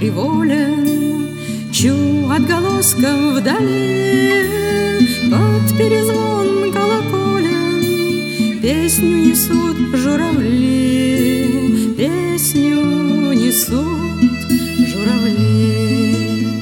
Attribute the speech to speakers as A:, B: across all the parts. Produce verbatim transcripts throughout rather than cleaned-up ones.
A: приволен, чу отголоском вдали под перезвон колоколен песню несут журавли, песню несут журавли.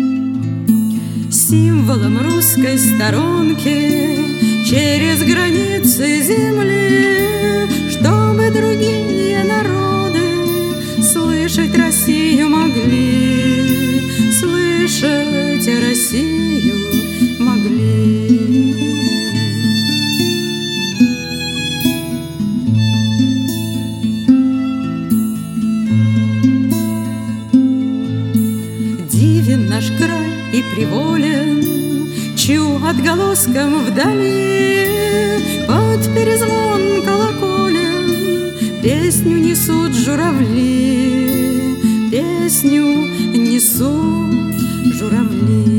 A: Символом русской сторонки через границы земли, чтобы другие народы слышать Россию могли, слышать Россию могли. Дивен наш край и приволен, чу отголоском вдали под перезвон колоколен песню несут журавли, песню несут журавли.